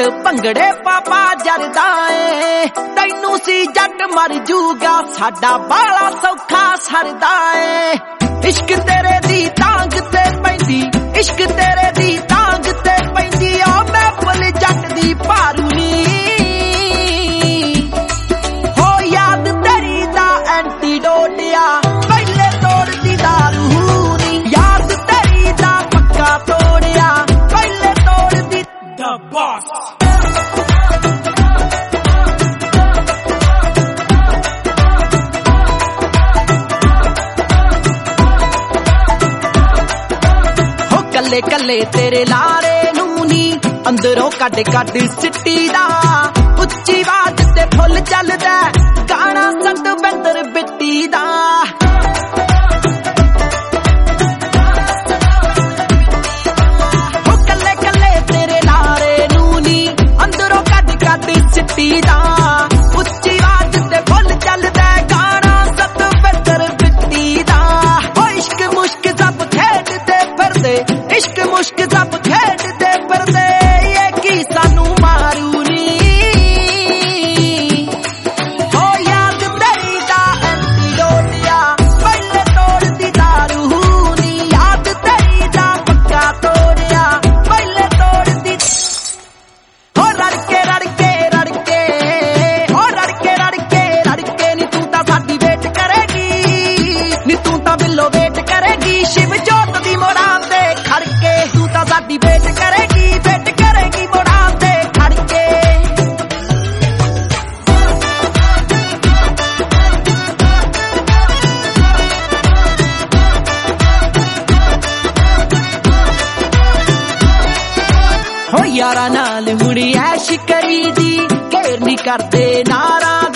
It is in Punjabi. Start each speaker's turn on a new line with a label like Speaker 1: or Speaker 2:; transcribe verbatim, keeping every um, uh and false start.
Speaker 1: ਭੰਗੜੇ ਪਾਪਾ ਜਰਦਾ ਏ ਤੈਨੂੰ ਸੀ ਜੱਟ ਮਰ ਜੂਗਾ ਸਾਡਾ ਬਾਲਾ ਸੌਖਾ ਸਰਦਾ ਏ ਇਸ਼ਕ ਤੇਰੇ ਦੀ ਤਾਂਗ ਤੇ ਪੈਂਦੀ ਇਸ਼ਕ ਤੇਰੇ ਦੀ ਤਾਂਗ ਤੇ ਪੈਂਦੀ ਆ ਮੈਂ ਭੁੱਲ ਜੱਟ ਦੀ ਭਾਰੂ ਨੀ ਹੋ ਯਾਦ ਤੇਰੀ ਦਾ ਐਂਟੀਡੋਟ ਆ ਪਹਿਲੇ ਤੋੜਦੀ ਦਾਰੂ ਨੀ ਯਾਦ ਤੇਰੀ ਦਾ ਪੱਕਾ ਤੋੜਿਆ ਪਹਿਲੇ ਤੋੜਦੀ ਦਾ ਬਾਸ ਕੱਲੇ ਕੱਲੇ ਤੇਰੇ ਲਾਰੇ ਨੂੰ ਨੀ ਅੰਦਰੋਂ ਕੱਢ ਕੱਢ ਸਿੱਟੀ ਦਾ ਉੱਚੀ ਆਵਾਜ਼ ਤੇ ਫੁੱਲ ਚੱਲਦਾ ਗਾਣਾ ਸਤਵਿੰਦਰ ਬਿੱਟੀ ਦਾ ਉਹ ਕੱਲੇ ਕੱਲੇ ਤੇਰੇ ਲਾਰੇ ਨੂੰ ਨੀ ਅੰਦਰੋਂ ਕੱਢ ਕੱਢ ਸਿੱਟੀ ਦਾ ਉੱਚੀ ਆਵਾਜ਼ ਤੇ ਫੁੱਲ ਚੱਲਦਾ ਗਾਣਾ ਸਤਵਿੰਦਰ ਬਿੱਟੀ ਦਾ ਉਹ ਇਸ਼ਕ ਮੁਸ਼ਕ ਸਭ ਖੇਡਦੇ ਫਿਰਦੇ इश्क मुश्क सब खेडते फिरदे ये की सानू मारू नी हो याद तेरी दा एंटीडोट आ पहले तोड़दी दारू नी याद तेरी दा पक्का तोड़िया पहले तोड़दी हो रड़के रड़के रड़के हो रड़के रड़के रड़के नी तू तां साडी वेट करेगी नी तू तां बिल्लो वेट करेगी शिव जोत दी मोड़ा तू ਤਾਂ ਸਾਡੀ ਵੇਟ ਕਰੇਗੀ ਵੇਟ ਕਰੇਗੀ ਮੋੜਾਂ ਤੇ ਖੜ ਕੇ ਹੋ ਯਾਰਾਂ ਨਾਲ ਮੁੜੀ ਐਸ਼ ਕਰੀ ਦੀ ਘੇਰ ਨਹੀਂ ਕਰਦੇ ਨਾਰਾਂ